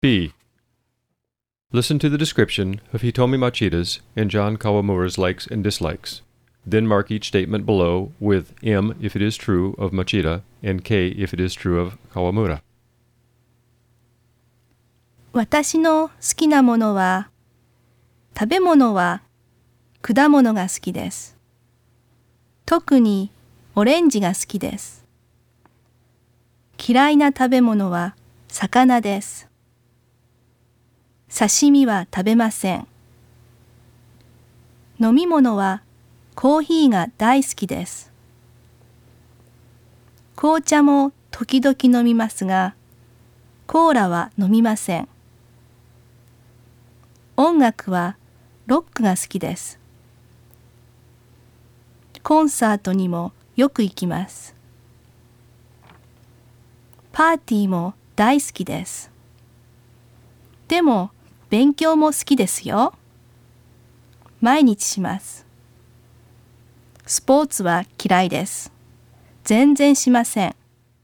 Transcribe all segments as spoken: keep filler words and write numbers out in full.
B. Listen to the description of Hitomi Machida's and John Kawamura's likes and dislikes. Then mark each statement below with M if it is true of Machida and K if it is true of Kawamura. 私の好きなものは、食べ物は果物が好きです。特にオレンジが好きです。嫌いな食べ物は魚です。刺身は食べません。飲み物はコーヒーが大好きです。紅茶も時々飲みますが、コーラは飲みません。音楽はロックが好きです。コンサートにもよく行きます。パーティーも大好きです。でも勉強も好きですよ。毎日します。スポーツは嫌いです。全然しません。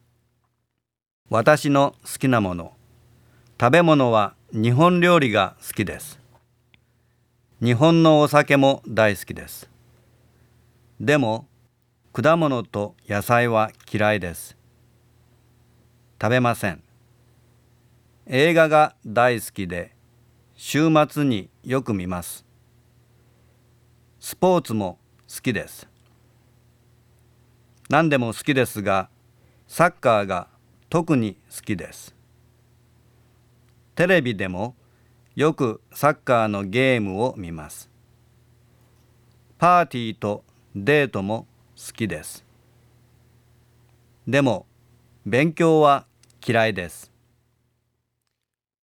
私の好きなもの。食べ物は日本料理が好きです。日本のお酒も大好きです。でも、果物と野菜は嫌いです。食べません。映画が大好きで、週末によく見ます。スポーツも好きです。何でも好きですが、サッカーが特に好きです。テレビでもよくサッカーのゲームを見ます。パーティーとデートも好きです。でも勉強は嫌いです。